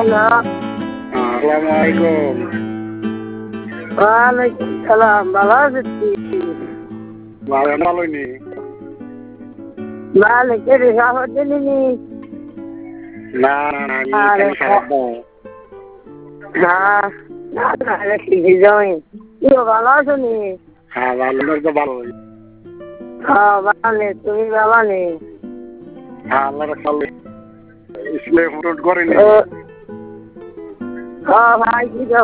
Hello, আসসালামু আলাইকুম। ওয়ালাইকুম সালাম। ভালো আছিস কি? ভালোই নি। ভালো করে খবর দিলি নি? না না না আমি আরে এখানে সারাদ দাও। না না না শিখে যাই। কি ভালো আছো নি? হ্যাঁ ভালো তো ভালোই। হ্যাঁ ভালো নেই, তুমি ভালো নেই? হ্যাঁ আল্লাহ রাখলে ইসলে ফোন করেনি। ও ভাই কি